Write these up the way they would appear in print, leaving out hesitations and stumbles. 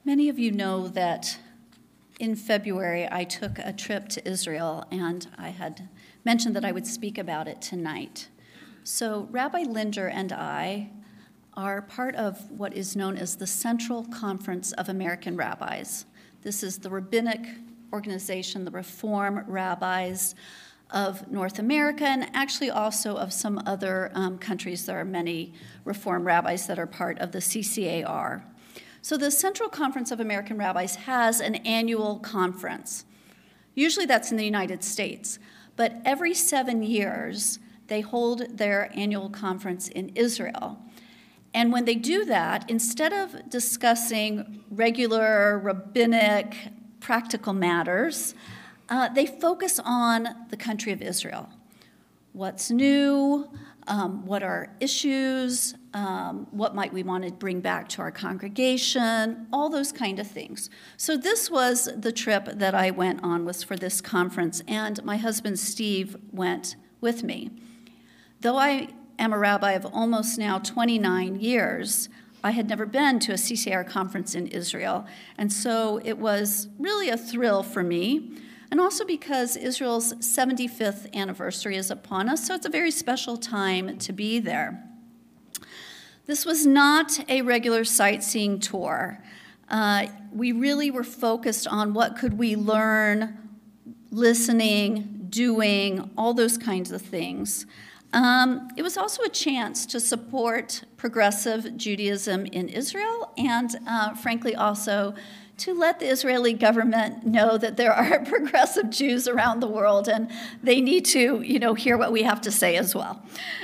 Many of you know that in February I took a trip to Israel, and I had mentioned that I would speak about it tonight. So Rabbi Linder and I are part of what is known as the Central Conference of American Rabbis. This is the rabbinic organization, the Reform Rabbis of North America, and actually also of some other countries. There are many Reform rabbis that are part of the CCAR. So the Central Conference of American Rabbis has an annual conference. Usually that's in the United States, but every 7 years they hold their annual conference in Israel. And when they do that, instead of discussing regular rabbinic practical matters, they focus on the country of Israel. What's new? What are issues? What might we want to bring back to our congregation? All those kind of things. So this was the trip that I went on, was for this conference, and my husband Steve went with me. Though I am a rabbi of almost now 29 years, I had never been to a CCAR conference in Israel, and so it was really a thrill for me. And also because Israel's 75th anniversary is upon us, so it's a very special time to be there. This was not a regular sightseeing tour. We really were focused on what could we learn, listening, doing, all those kinds of things. It was also a chance to support progressive Judaism in Israel and, frankly, also to let the Israeli government know that there are progressive Jews around the world and they need to, hear what we have to say as well.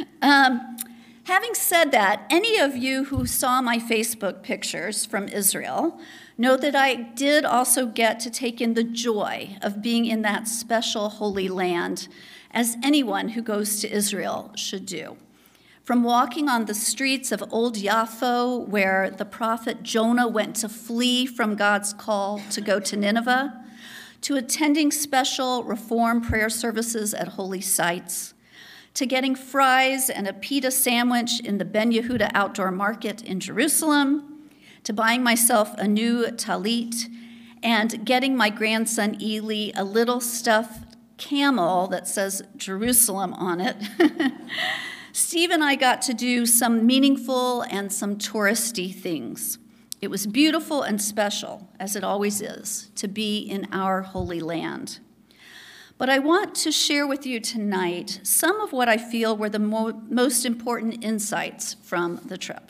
Having said that, any of you who saw my Facebook pictures from Israel know that I did also get to take in the joy of being in that special holy land, as anyone who goes to Israel should do. From walking on the streets of Old Yaffo, where the prophet Jonah went to flee from God's call to go to Nineveh, to attending special Reform prayer services at holy sites, to getting fries and a pita sandwich in the Ben Yehuda outdoor market in Jerusalem, to buying myself a new talit, and getting my grandson Eli a little stuffed camel that says Jerusalem on it. Steve and I got to do some meaningful and some touristy things. It was beautiful and special, as it always is, to be in our holy land. But I want to share with you tonight some of what I feel were the most important insights from the trip.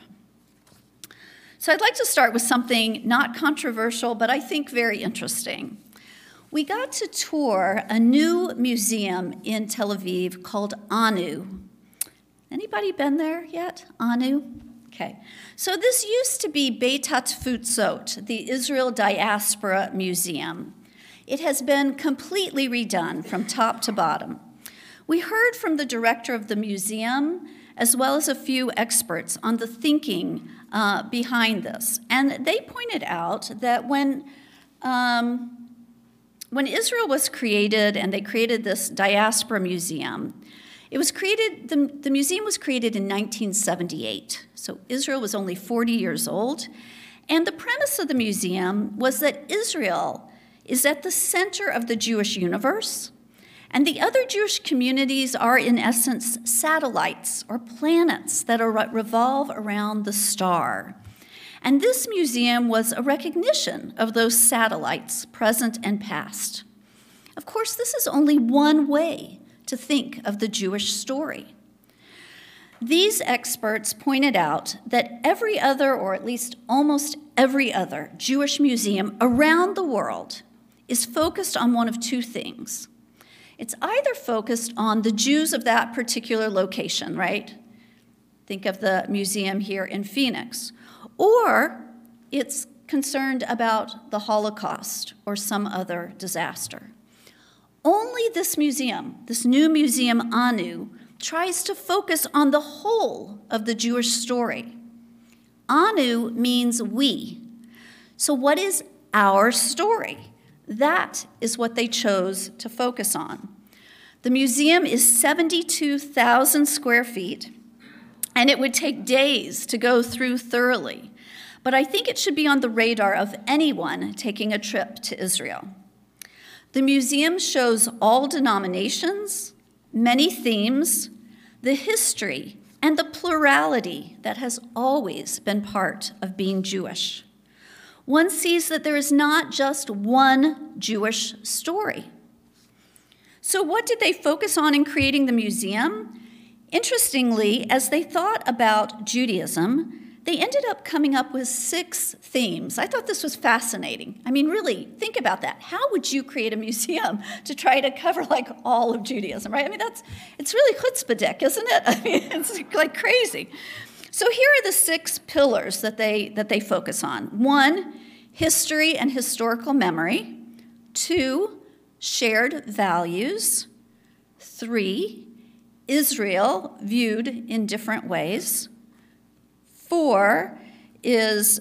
So I'd like to start with something not controversial, but I think very interesting. We got to tour a new museum in Tel Aviv called Anu. Anybody been there yet? Anu? Okay. So this used to be Beit HaTfutzot, the Israel Diaspora Museum. It has been completely redone from top to bottom. We heard from the director of the museum, as well as a few experts, on the thinking behind this. And they pointed out that when Israel was created and they created this Diaspora Museum, it was created, the museum was created in 1978, so Israel was only 40 years old, and the premise of the museum was that Israel is at the center of the Jewish universe, and the other Jewish communities are, in essence, satellites or planets that revolve around the star. And this museum was a recognition of those satellites, present and past. Of course, this is only one way to think of the Jewish story. These experts pointed out that every other, or at least almost every other, Jewish museum around the world is focused on one of two things. It's either focused on the Jews of that particular location, right? Think of the museum here in Phoenix. Or it's concerned about the Holocaust or some other disaster. Only this museum, this new museum, Anu, tries to focus on the whole of the Jewish story. Anu means we. So what is our story? That is what they chose to focus on. The museum is 72,000 square feet, and it would take days to go through thoroughly. but I think it should be on the radar of anyone taking a trip to Israel. The museum shows all denominations, many themes, the history, and the plurality that has always been part of being Jewish. One sees that there is not just one Jewish story. So what did they focus on in creating the museum? Interestingly, as they thought about Judaism, they ended up coming up with 6 themes. I thought this was fascinating. I mean, really, think about that. How would you create a museum to try to cover like all of Judaism, right? I mean, it's really chutzpah, isn't it? I mean, it's like crazy. So here are the 6 pillars that they focus on. 1, history and historical memory. 2, shared values. 3, Israel viewed in different ways. 4 is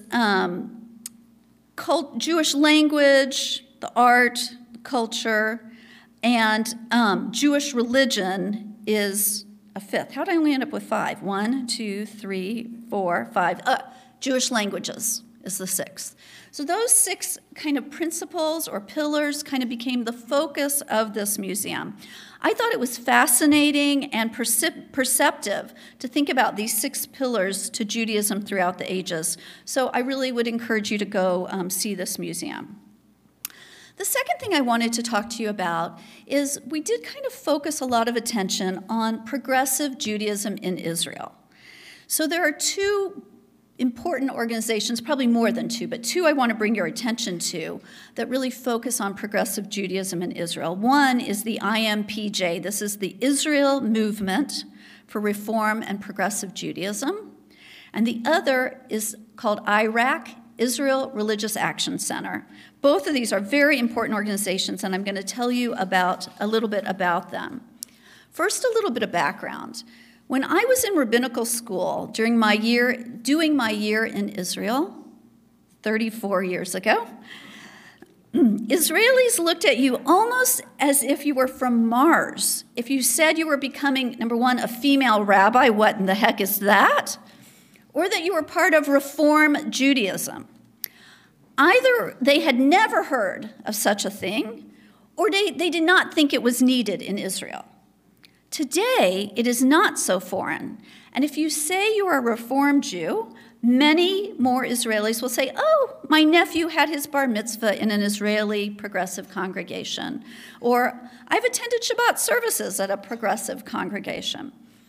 Jewish language, the art, the culture, and Jewish religion is a 5th. How did I only end up with 5? 1, 2, 3, 4, 5. Jewish languages is the 6th. So those 6 kind of principles or pillars kind of became the focus of this museum. I thought it was fascinating and perceptive to think about these 6 pillars to Judaism throughout the ages. So I really would encourage you to go see this museum. The second thing I wanted to talk to you about is we did kind of focus a lot of attention on progressive Judaism in Israel. So there are 2 important organizations, probably more than 2, but 2 I want to bring your attention to that really focus on progressive Judaism in Israel. One is the IMPJ. This is the Israel Movement for Reform and Progressive Judaism. And the other is called IRAC, Israel Religious Action Center. Both of these are very important organizations, and I'm going to tell you a little bit about them. First, a little bit of background. When I was in rabbinical school doing my year in Israel, 34 years ago, Israelis looked at you almost as if you were from Mars. If you said you were becoming, number one, a female rabbi, what in the heck is that? Or that you were part of Reform Judaism. Either they had never heard of such a thing, or they did not think it was needed in Israel. Today, it is not so foreign. And if you say you are a Reform Jew, many more Israelis will say, oh, my nephew had his bar mitzvah in an Israeli progressive congregation. Or I've attended Shabbat services at a progressive congregation.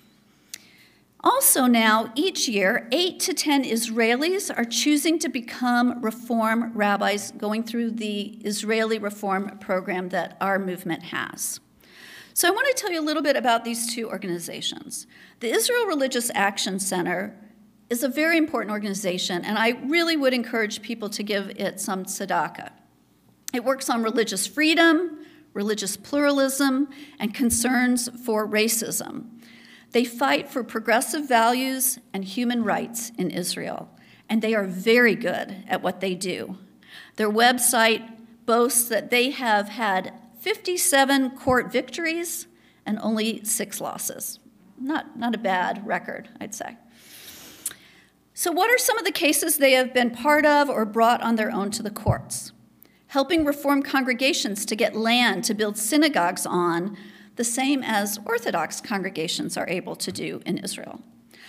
Also now, each year, 8 to 10 Israelis are choosing to become Reform rabbis going through the Israeli Reform program that our movement has. So I want to tell you a little bit about these 2 organizations. The Israel Religious Action Center is a very important organization, and I really would encourage people to give it some tzedakah. It works on religious freedom, religious pluralism, and concerns for racism. They fight for progressive values and human rights in Israel, and they are very good at what they do. Their website boasts that they have had 57 court victories and only 6 losses. Not a bad record, I'd say. So what are some of the cases they have been part of or brought on their own to the courts? Helping Reform congregations to get land to build synagogues on, the same as Orthodox congregations are able to do in Israel.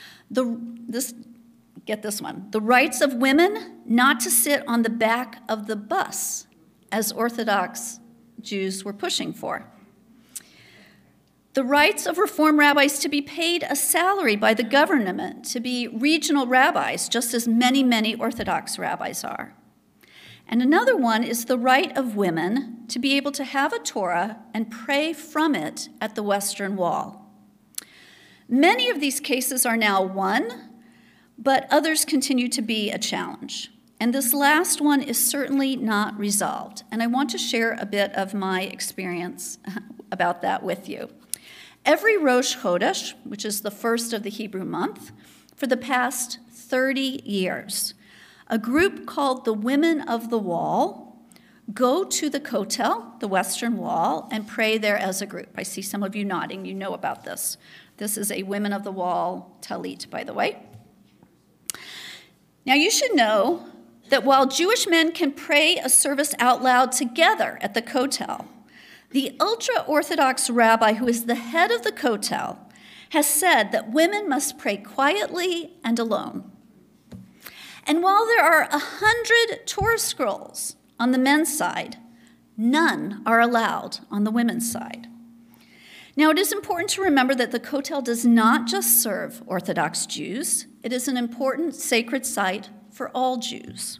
Get this one. The rights of women not to sit on the back of the bus, as Orthodox Jews were pushing for. The rights of Reform rabbis to be paid a salary by the government, to be regional rabbis, just as many, many Orthodox rabbis are. And another one is the right of women to be able to have a Torah and pray from it at the Western Wall. Many of these cases are now won, but others continue to be a challenge. And this last one is certainly not resolved. And I want to share a bit of my experience about that with you. Every Rosh Chodesh, which is the first of the Hebrew month, for the past 30 years, a group called the Women of the Wall go to the Kotel, the Western Wall, and pray there as a group. I see some of you nodding. You know about this. This is a Women of the Wall talit, by the way. Now, you should know that while Jewish men can pray a service out loud together at the kotel, the ultra-Orthodox rabbi who is the head of the kotel has said that women must pray quietly and alone. And while there are 100 Torah scrolls on the men's side, none are allowed on the women's side. Now, it is important to remember that the kotel does not just serve Orthodox Jews. It is an important sacred site for all Jews.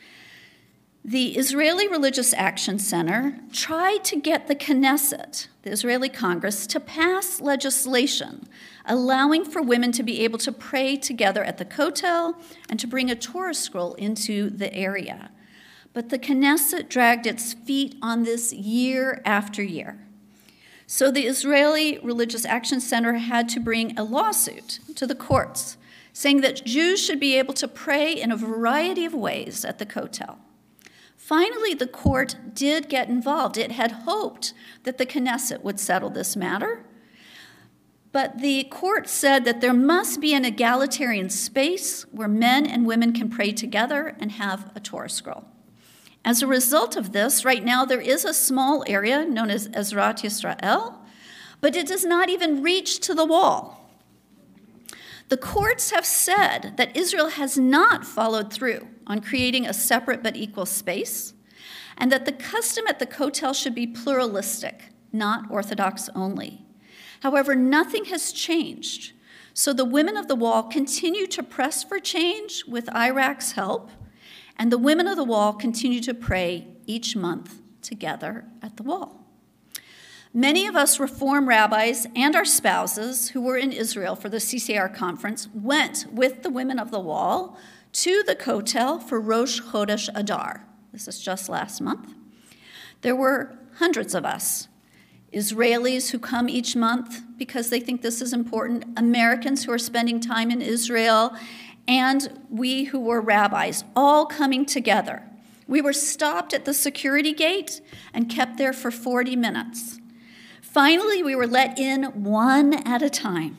The Israeli Religious Action Center tried to get the Knesset, the Israeli Congress, to pass legislation allowing for women to be able to pray together at the kotel and to bring a Torah scroll into the area. But the Knesset dragged its feet on this year after year. So the Israeli Religious Action Center had to bring a lawsuit to the courts, saying that Jews should be able to pray in a variety of ways at the kotel. Finally, the court did get involved. It had hoped that the Knesset would settle this matter, but the court said that there must be an egalitarian space where men and women can pray together and have a Torah scroll. As a result of this, right now there is a small area known as Ezrat Yisrael, but it does not even reach to the wall. The courts have said that Israel has not followed through on creating a separate but equal space, and that the custom at the kotel should be pluralistic, not Orthodox only. However, nothing has changed, so the women of the wall continue to press for change with Iraq's help, and the women of the wall continue to pray each month together at the wall. Many of us Reform rabbis and our spouses who were in Israel for the CCR conference went with the women of the wall to the kotel for Rosh Chodesh Adar. This is just last month. There were hundreds of us, Israelis who come each month because they think this is important, Americans who are spending time in Israel, and we who were rabbis, all coming together. We were stopped at the security gate and kept there for 40 minutes. Finally, we were let in one at a time.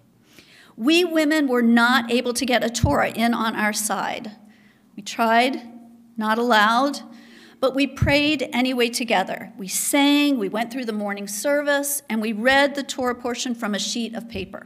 We women were not able to get a Torah in on our side. We tried, not allowed, but we prayed anyway together. We sang, we went through the morning service, and we read the Torah portion from a sheet of paper.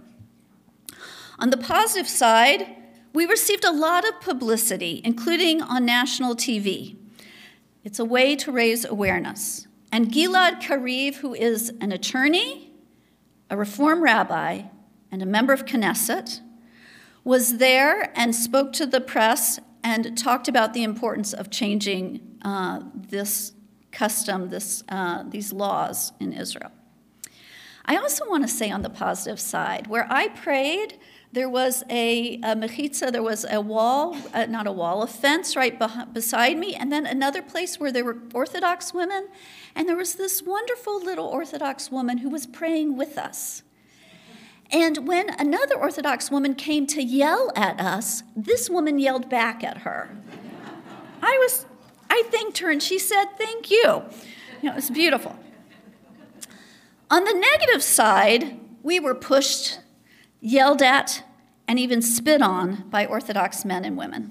On the positive side, we received a lot of publicity, including on national TV. It's a way to raise awareness. And Gilad Kariv, who is an attorney, a Reform rabbi, and a member of Knesset, was there and spoke to the press and talked about the importance of changing this custom, these laws in Israel. I also want to say on the positive side, where I prayed, there was a mechitza, there was a wall, a fence right beside me, and then another place where there were Orthodox women, and there was this wonderful little Orthodox woman who was praying with us. And when another Orthodox woman came to yell at us, this woman yelled back at her. I thanked her, and she said, "Thank you." It was beautiful. On the negative side, we were pushed, yelled at, and even spit on by Orthodox men and women.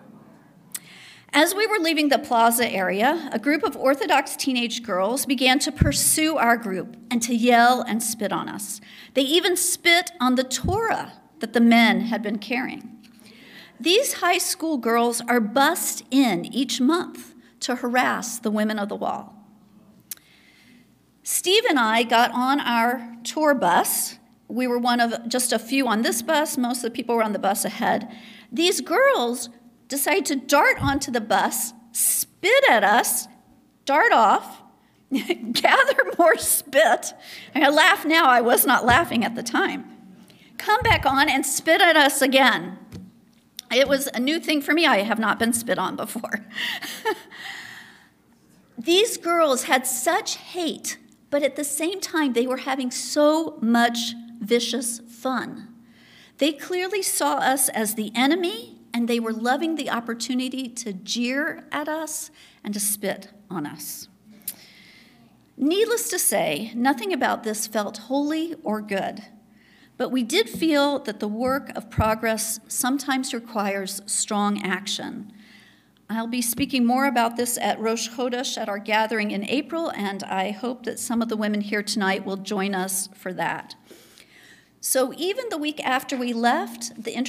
As we were leaving the plaza area, a group of Orthodox teenage girls began to pursue our group and to yell and spit on us. They even spit on the Torah that the men had been carrying. These high school girls are bussed in each month to harass the women of the wall. Steve and I got on our tour bus. We were one of just a few on this bus. Most of the people were on the bus ahead. These girls decided to dart onto the bus, spit at us, dart off, gather more spit. I laugh now, I was not laughing at the time. Come back on and spit at us again. It was a new thing for me. I have not been spit on before. These girls had such hate, but at the same time, they were having so much vicious fun. They clearly saw us as the enemy, and they were loving the opportunity to jeer at us and to spit on us. Needless to say, nothing about this felt holy or good. But we did feel that the work of progress sometimes requires strong action. I'll be speaking more about this at Rosh Chodesh at our gathering in April, and I hope that some of the women here tonight will join us for that. So even the week after we left, the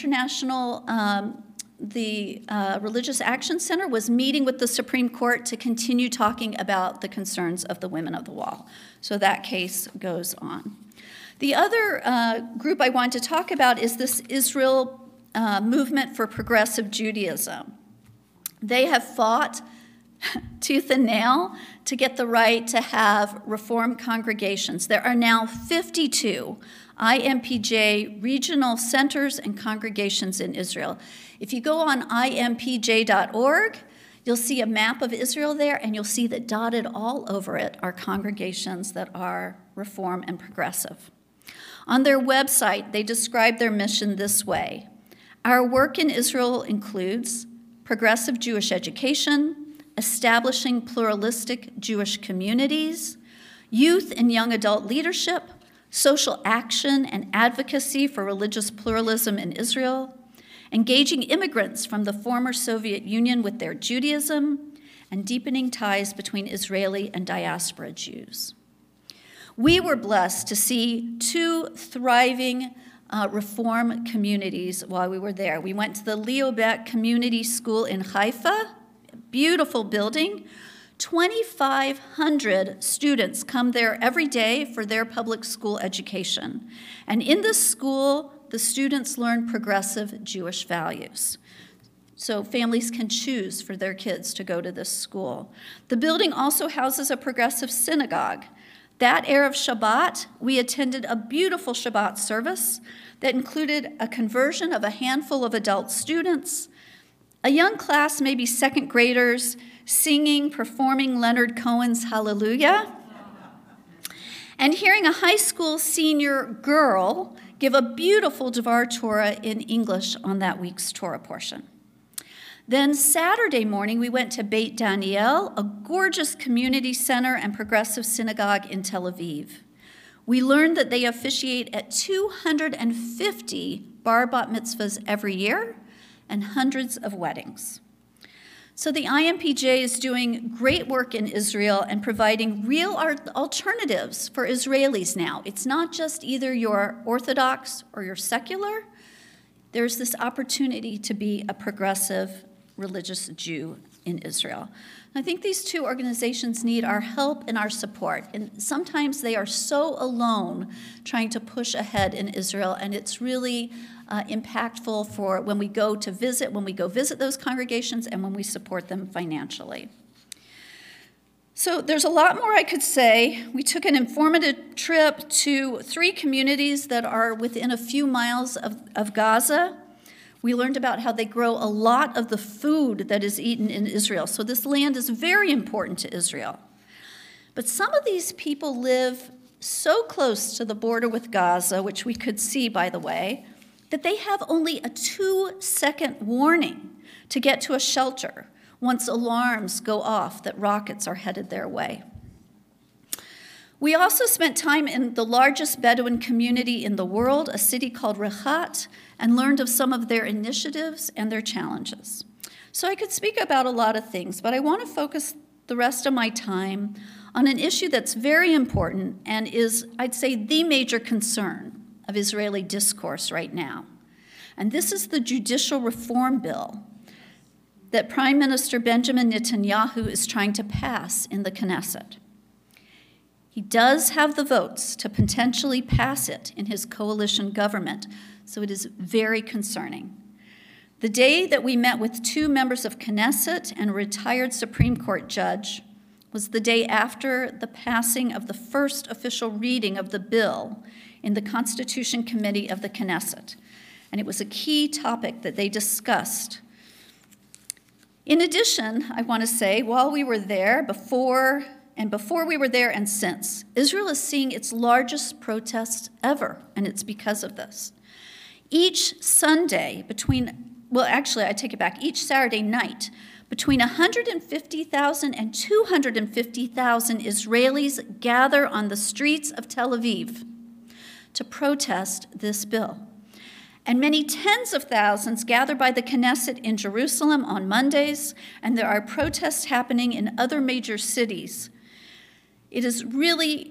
Religious Action Center was meeting with the Supreme Court to continue talking about the concerns of the Women of the Wall. So that case goes on. The other group I want to talk about is this Israel movement for progressive Judaism. They have fought tooth and nail to get the right to have Reformed congregations. There are now 52 IMPJ regional centers and congregations in Israel. If you go on impj.org, you'll see a map of Israel there, and you'll see that dotted all over it are congregations that are Reform and progressive. On their website, they describe their mission this way: our work in Israel includes progressive Jewish education, establishing pluralistic Jewish communities, youth and young adult leadership, social action and advocacy for religious pluralism in Israel, engaging immigrants from the former Soviet Union with their Judaism, and deepening ties between Israeli and diaspora Jews. We were blessed to see two thriving Reform communities while we were there. We went to the Leobek Community School in Haifa, a beautiful building. 2,500 students come there every day for their public school education. And in this school, the students learn progressive Jewish values. So families can choose for their kids to go to this school. The building also houses a progressive synagogue. That Erev Shabbat, we attended a beautiful Shabbat service that included a conversion of a handful of adult students, a young class, maybe second graders, singing, performing Leonard Cohen's Hallelujah, and hearing a high school senior girl give a beautiful Devar Torah in English on that week's Torah portion. Then Saturday morning, we went to Beit Daniel, a gorgeous community center and progressive synagogue in Tel Aviv. We learned that they officiate at 250 bar bat mitzvahs every year and hundreds of weddings. So the IMPJ is doing great work in Israel and providing real alternatives for Israelis now. It's not just either you're Orthodox or you're secular. There's this opportunity to be a progressive religious Jew in Israel. I think these two organizations need our help and our support. And sometimes they are so alone trying to push ahead in Israel, and it's really impactful for when we go visit those congregations and when we support them financially. So there's a lot more I could say. We took an informative trip to 3 communities that are within a few miles of Gaza. We learned about how they grow a lot of the food that is eaten in Israel. So this land is very important to Israel. But some of these people live so close to the border with Gaza, which we could see, by the way, that they have only a 2-second warning to get to a shelter once alarms go off that rockets are headed their way. We also spent time in the largest Bedouin community in the world, a city called Rehat, and learned of some of their initiatives and their challenges. So I could speak about a lot of things, but I want to focus the rest of my time on an issue that's very important and is, I'd say, the major concern of Israeli discourse right now. And this is the judicial reform bill that Prime Minister Benjamin Netanyahu is trying to pass in the Knesset. He does have the votes to potentially pass it in his coalition government, so it is very concerning. The day that we met with 2 members of Knesset and a retired Supreme Court judge was the day after the passing of the first official reading of the bill in the Constitution Committee of the Knesset, and it was a key topic that they discussed. In addition, I want to say, while we were there, before we were there and since, Israel is seeing its largest protests ever, and it's because of this. Each Sunday each Saturday night, between 150,000 and 250,000 Israelis gather on the streets of Tel Aviv to protest this bill. And many tens of thousands gather by the Knesset in Jerusalem on Mondays, and there are protests happening in other major cities. It is really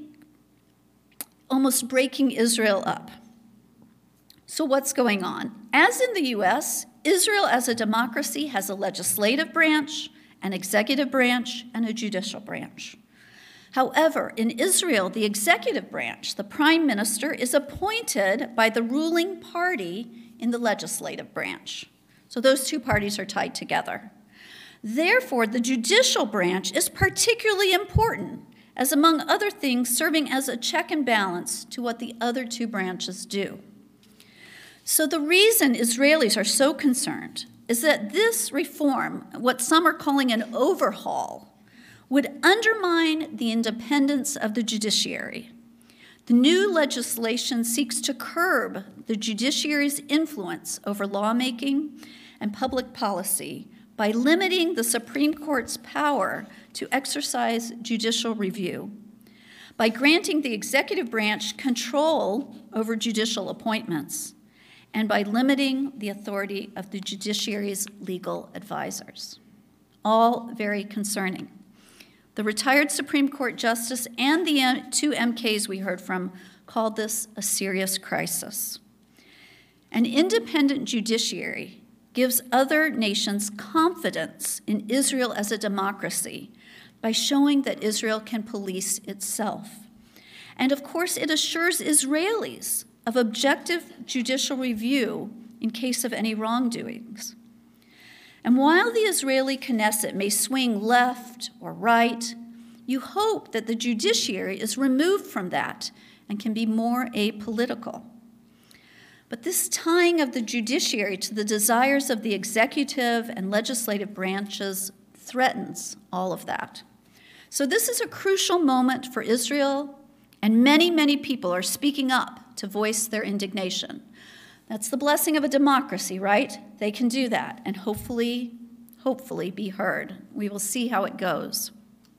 almost breaking Israel up. So what's going on? As in the US, Israel as a democracy has a legislative branch, an executive branch, and a judicial branch. However, in Israel, the executive branch, the prime minister, is appointed by the ruling party in the legislative branch. So those two parties are tied together. Therefore, the judicial branch is particularly important, as among other things, serving as a check and balance to what the other two branches do. So the reason Israelis are so concerned is that this reform, what some are calling an overhaul, would undermine the independence of the judiciary. The new legislation seeks to curb the judiciary's influence over lawmaking and public policy by limiting the Supreme Court's power to exercise judicial review, by granting the executive branch control over judicial appointments, and by limiting the authority of the judiciary's legal advisors. All very concerning. The retired Supreme Court Justice and the two MKs we heard from called this a serious crisis. An independent judiciary gives other nations confidence in Israel as a democracy by showing that Israel can police itself. And of course, it assures Israelis of objective judicial review in case of any wrongdoings. And while the Israeli Knesset may swing left or right, you hope that the judiciary is removed from that and can be more apolitical. But this tying of the judiciary to the desires of the executive and legislative branches threatens all of that. So this is a crucial moment for Israel, and many, many people are speaking up to voice their indignation. That's the blessing of a democracy, right? They can do that and hopefully be heard. We will see how it goes.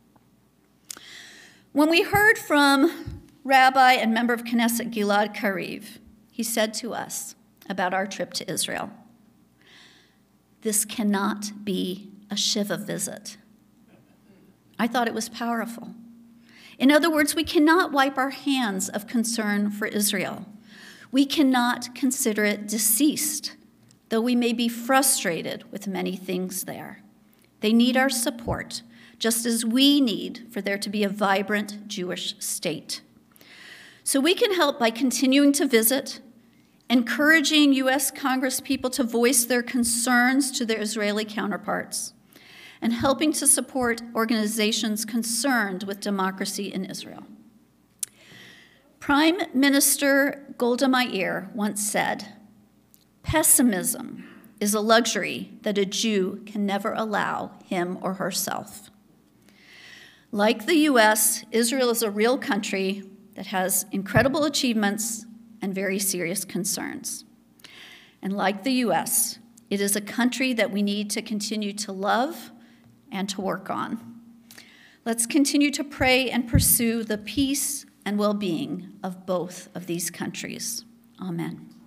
When we heard from Rabbi and member of Knesset Gilad Kariv, he said to us about our trip to Israel, "This cannot be a Shiva visit." I thought it was powerful. In other words, we cannot wipe our hands of concern for Israel. We cannot consider it deceased, though we may be frustrated with many things there. They need our support, just as we need for there to be a vibrant Jewish state. So we can help by continuing to visit, encouraging U.S. Congress people to voice their concerns to their Israeli counterparts, and helping to support organizations concerned with democracy in Israel. Prime Minister Golda Meir once said, "Pessimism is a luxury that a Jew can never allow him or herself." Like the U.S., Israel is a real country that has incredible achievements and very serious concerns. And like the U.S., it is a country that we need to continue to love and to work on. Let's continue to pray and pursue the peace and well-being of both of these countries. Amen.